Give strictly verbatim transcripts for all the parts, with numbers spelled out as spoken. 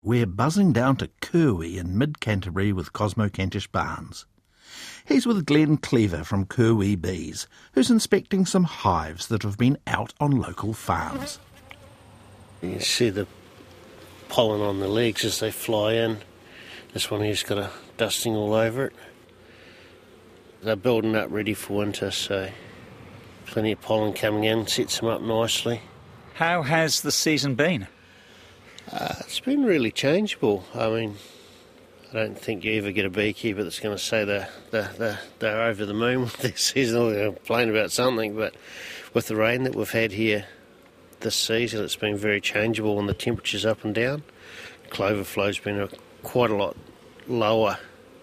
We're buzzing down to Kirwee in mid-Canterbury with Cosmo Kentish Barnes. He's with Glenn Cleaver from Kirwee Bees, who's inspecting some hives that have been out on local farms. You see the pollen on the legs as they fly in. This one here's got a dusting all over it. They're building up ready for winter, so plenty of pollen coming in, sets them up nicely. How has the season been? Uh, it's been really changeable. I mean, I don't think you ever get a beekeeper that's going to say they're, they're, they're, they're over the moon with their season or they're complain about something, but with the rain that we've had here this season, it's been very changeable and the temperature's up and down. Clover flow's been a, quite a lot lower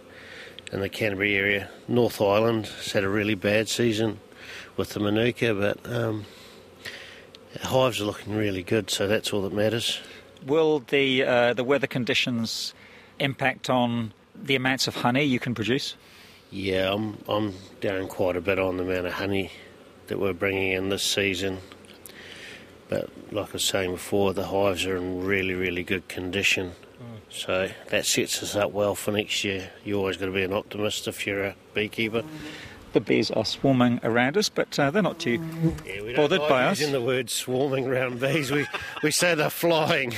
in the Canterbury area. North Island has had a really bad season with the Manuka, but um, hives are looking really good, so that's all that matters. Will the uh, the weather conditions impact on the amounts of honey you can produce? Yeah, I'm I'm down quite a bit on the amount of honey that we're bringing in this season. But like I was saying before, the hives are in really, really good condition. Mm. So that sets us up well for next year. You always got to be an optimist if you're a beekeeper. The bees are swarming around us, but uh, they're not too yeah, we don't bothered like by us. Using the word swarming around bees, we we say they're flying.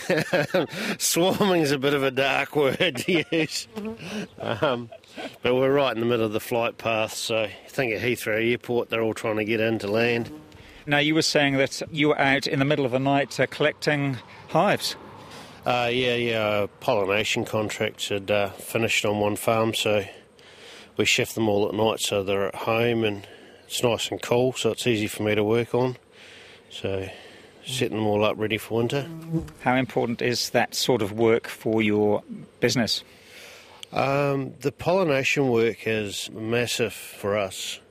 Swarming is a bit of a dark word to use. Um, but we're right in the middle of the flight path, so I think at Heathrow Airport they're all trying to get in to land. Now, you were saying that you were out in the middle of the night uh, collecting hives. Uh, yeah, yeah, pollination contracts had uh, finished on one farm, so we shift them all at night so they're at home and it's nice and cool, so it's easy for me to work on. So setting them all up ready for winter. How important is that sort of work for your business? Um, the pollination work is massive for us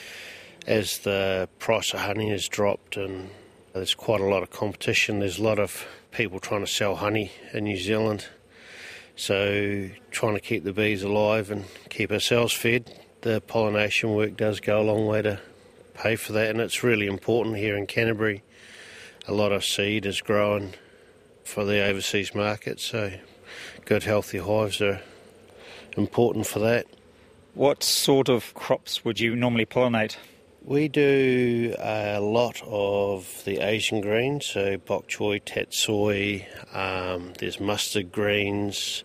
as the price of honey has dropped and there's quite a lot of competition. There's a lot of people trying to sell honey in New Zealand. So trying to keep the bees alive and keep ourselves fed, the pollination work does go a long way to pay for that, and it's really important here in Canterbury. A lot of seed is growing for the overseas market, so good healthy hives are important for that. What sort of crops would you normally pollinate? We do a lot of the Asian greens, so bok choy, tatsoi, um, there's mustard greens,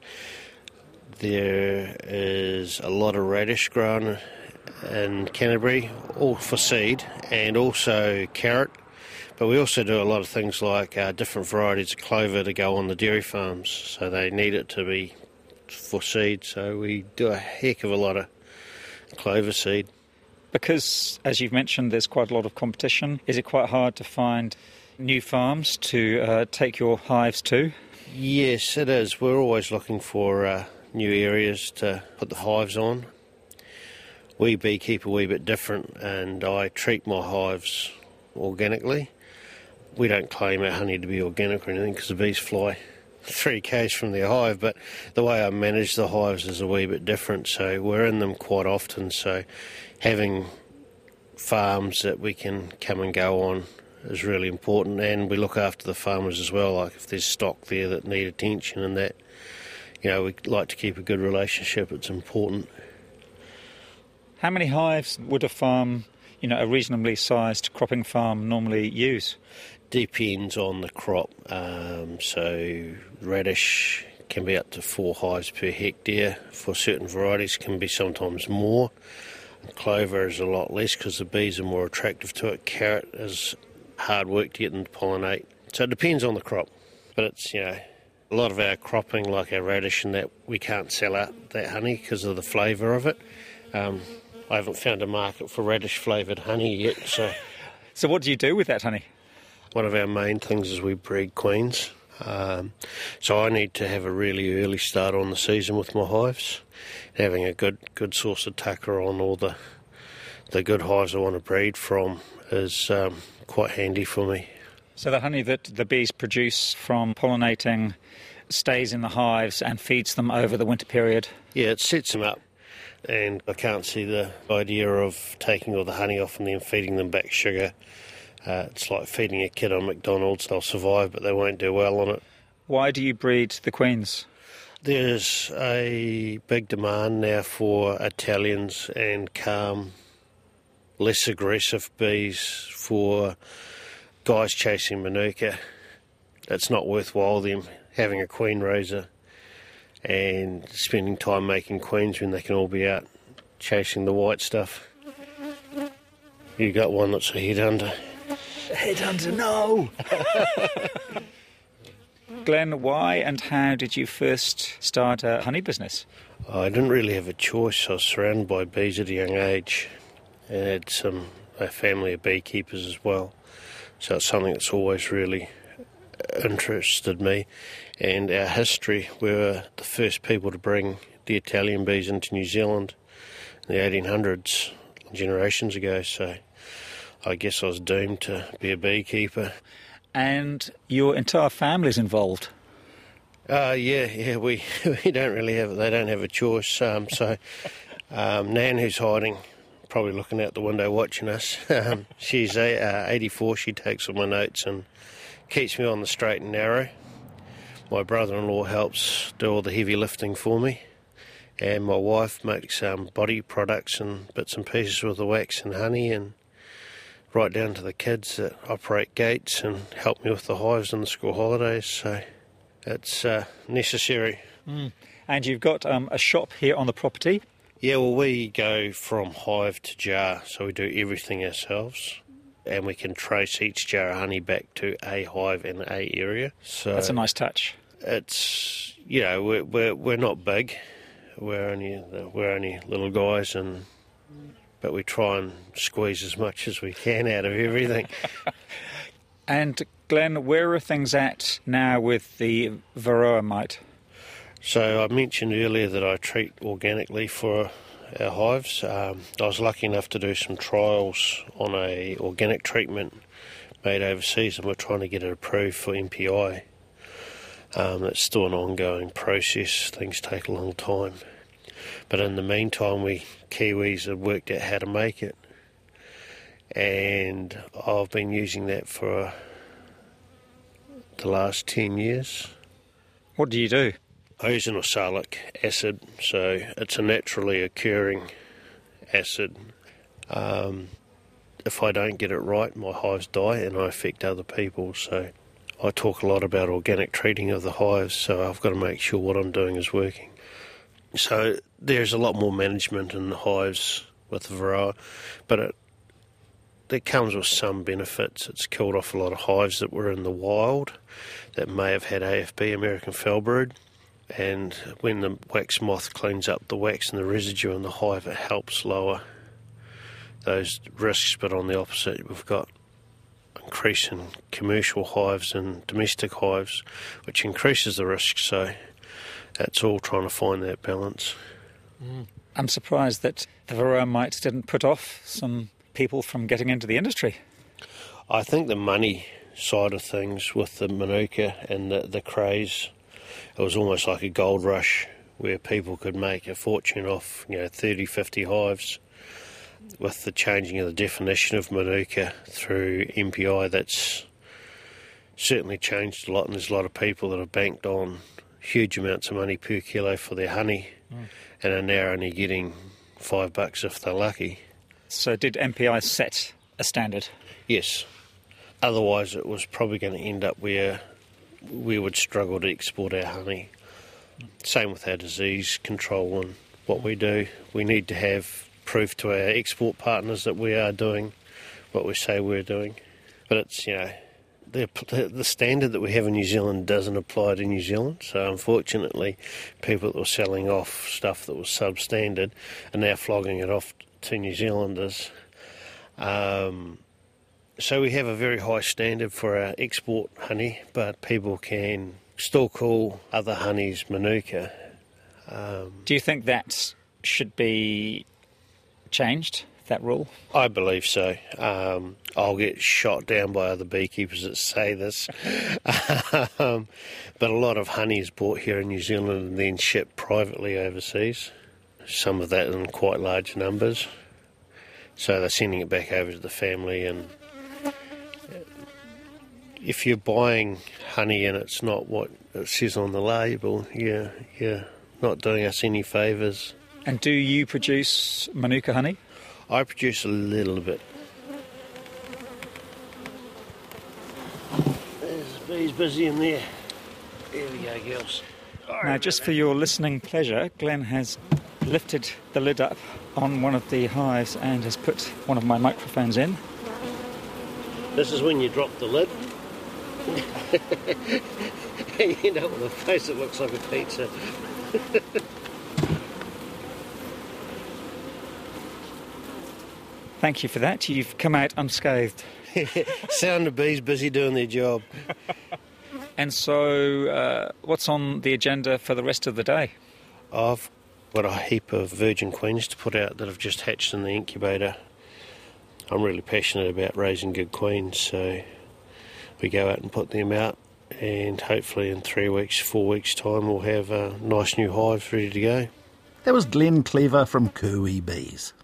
there is a lot of radish grown in Canterbury, all for seed, and also carrot. But we also do a lot of things like uh, different varieties of clover to go on the dairy farms, so they need it to be for seed, so we do a heck of a lot of clover seed. Because, as you've mentioned, there's quite a lot of competition. Is it quite hard to find new farms to uh, take your hives to? Yes, it is. We're always looking for uh, new areas to put the hives on. We beekeep a wee bit different, and I treat my hives organically. We don't claim our honey to be organic or anything because the bees fly three k's from their hive, but the way I manage the hives is a wee bit different, so we're in them quite often, so having farms that we can come and go on is really important, and we look after the farmers as well. Like if there's stock there that need attention and that, you know, we like to keep a good relationship. It's important. How many hives would a farm, you know, a reasonably sized cropping farm normally use? Depends on the crop. Um, so radish can be up to four hives per hectare. For certain varieties can be sometimes more. Clover is a lot less because the bees are more attractive to it. Carrot is hard work to get them to pollinate. So it depends on the crop. But it's, you know, a lot of our cropping, like our radish and that, we can't sell out that honey because of the flavour of it. Um, I haven't found a market for radish flavoured honey yet. So, so what do you do with that honey? One of our main things is we breed queens. Um, so I need to have a really early start on the season with my hives. Having a good good source of tucker on all the the good hives I want to breed from is um, quite handy for me. So the honey that the bees produce from pollinating stays in the hives and feeds them over the winter period? Yeah, it sets them up, and I can't see the idea of taking all the honey off and then feeding them back sugar. Uh, it's like feeding a kid on McDonald's. They'll survive, but they won't do well on it. Why do you breed the queens? There's a big demand now for Italians and calm, less aggressive bees for guys chasing Manuka. It's not worthwhile them having a queen raiser and spending time making queens when they can all be out chasing the white stuff. You got one that's a headhunter. Headhunter, no! Glenn, why and how did you first start a honey business? I didn't really have a choice. I was surrounded by bees at a young age and had some a family of beekeepers as well. So it's something that's always really interested me. And our history, we were the first people to bring the Italian bees into New Zealand in the eighteen hundreds, generations ago. So I guess I was doomed to be a beekeeper. And your entire family's involved? Uh, yeah, yeah, we, we don't really have, they don't have a choice. Um, so um, Nan, who's hiding, probably looking out the window watching us, um, she's a, uh, eighty-four, she takes all my notes and keeps me on the straight and narrow. My brother-in-law helps do all the heavy lifting for me, and my wife makes um, body products and bits and pieces with the wax and honey, and right down to the kids that operate gates and help me with the hives and the school holidays. So it's uh, necessary. Mm. And you've got um, a shop here on the property? Yeah, well, we go from hive to jar, so we do everything ourselves. And we can trace each jar of honey back to a hive in a area. So that's a nice touch. It's, you know, we're we're, we're not big. We're only we're only little guys, and but we try and squeeze as much as we can out of everything. And Glenn, where are things at now with the Varroa mite? So I mentioned earlier that I treat organically for our hives. Um, I was lucky enough to do some trials on a organic treatment made overseas, and we're trying to get it approved for M P I. Um, it's still an ongoing process. Things take a long time. But in the meantime, we Kiwis have worked out how to make it. And I've been using that for uh, the last ten years. What do you do? I use an oxalic acid, so it's a naturally occurring acid. Um, if I don't get it right, my hives die and I affect other people. So I talk a lot about organic treating of the hives, so I've got to make sure what I'm doing is working. So there's a lot more management in the hives with the Varroa, but it, it comes with some benefits. It's killed off a lot of hives that were in the wild that may have had A F B, American foulbrood. And when the wax moth cleans up the wax and the residue in the hive, it helps lower those risks. But on the opposite, we've got increase in commercial hives and domestic hives, which increases the risk. So it's all trying to find that balance. Mm. I'm surprised that the Varroa mite didn't put off some people from getting into the industry. I think the money side of things with the Manuka and the, the craze, it was almost like a gold rush where people could make a fortune off, you know, thirty, fifty hives. With the changing of the definition of Manuka through M P I, that's certainly changed a lot, and there's a lot of people that have banked on huge amounts of money per kilo for their honey mm. and are now only getting five bucks if they're lucky. So did M P I set a standard? Yes. Otherwise it was probably going to end up where we would struggle to export our honey. Same with our disease control and what we do. We need to have proof to our export partners that we are doing what we say we're doing. But it's, you know, the, the standard that we have in New Zealand doesn't apply to New Zealand. So unfortunately, people that were selling off stuff that was substandard are now flogging it off to New Zealanders. Um, so we have a very high standard for our export honey, but people can still call other honeys Manuka. Um, Do you think that should be changed, that rule? I believe so. Um, I'll get shot down by other beekeepers that say this. um, but a lot of honey is bought here in New Zealand and then shipped privately overseas. Some of that in quite large numbers. So they're sending it back over to the family, and if you're buying honey and it's not what it says on the label, yeah, you're not doing us any favours. And do you produce Manuka honey? I produce a little bit. There's the bees busy in there. There we go, girls. Now, just for your listening pleasure, Glenn has lifted the lid up on one of the hives and has put one of my microphones in. This is when you drop the lid. You know, with a face that looks like a pizza. Thank you for that. You've come out unscathed. Sound the bees busy doing their job. And so, uh, what's on the agenda for the rest of the day? I've got a heap of virgin queens to put out that have just hatched in the incubator. I'm really passionate about raising good queens, so we go out and put them out, and hopefully in three weeks, four weeks' time, we'll have a nice new hive ready to go. That was Glenn Cleaver from Kuwi Bees.